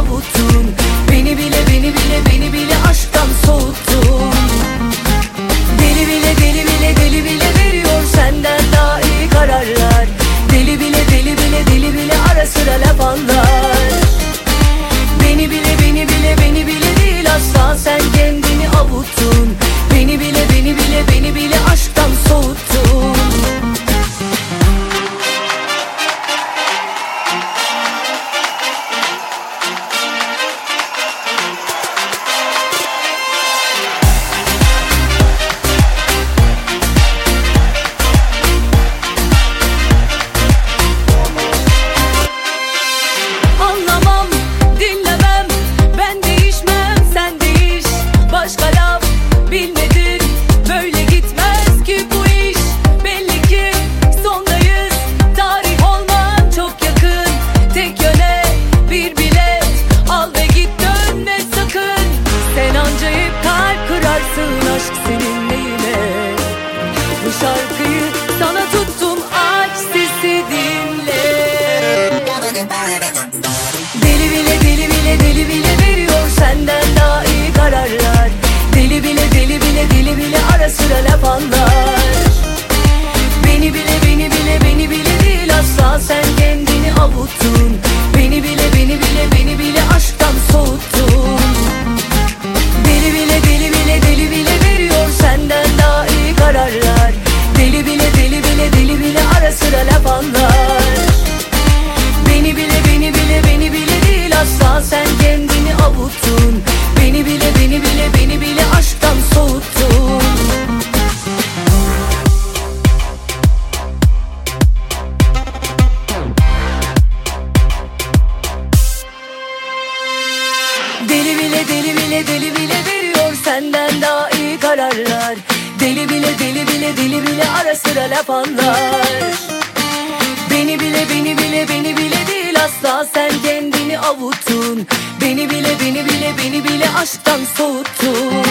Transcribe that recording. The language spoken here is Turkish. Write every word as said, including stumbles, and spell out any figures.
avuttun. Beni bile beni bile beni bile aşktan soğuttun. Deli bile deli bile deli bile veriyor senden daha iyi kararlar. Deli bile deli bile deli bile ara sıra laf anlar. Beni bile beni bile beni bile değil asla, sen kendini avuttun. Beni bile beni bile beni bile aşktan soğuttun. Anlamam, dinlemem, ben değişmem, sen değiş. Başka laf bilmedin, böyle gitmez ki bu iş. Belli ki sondayız, tarih olman çok yakın. Tek yöne bir bilet al ve git, dönme sakın. Sen anca hep kalp kırarsın, aşk senin neyine? Bu şarkıyı sana tuttum, aç sesi dinle. Deli bile deli bile deli bile veriyor senden daha iyi kararlar. Deli bile deli bile deli bile ara sıra laf anlar. Beni bile beni bile beni bile değil asla, sen kendini avuttun. Beni bile beni bile beni bile aşktan soğuttun. Deli bile deli bile deli bile veriyor senden daha iyi kararlar. Deli bile deli bile deli bile ara sıra laf anlar. Beni bile beni bile beni bile değil asla, sen kendini avuttun. Beni bile beni bile beni bile aşktan soğuttun. Deli bile deli bile deli bile veriyor senden daha iyi kararlar. Deli bile deli bile deli bile ara sıra laf anlar. Beni bile beni bile beni bile değil asla, sen kendini avuttun. Beni bile beni bile beni bile aşktan soğuttun.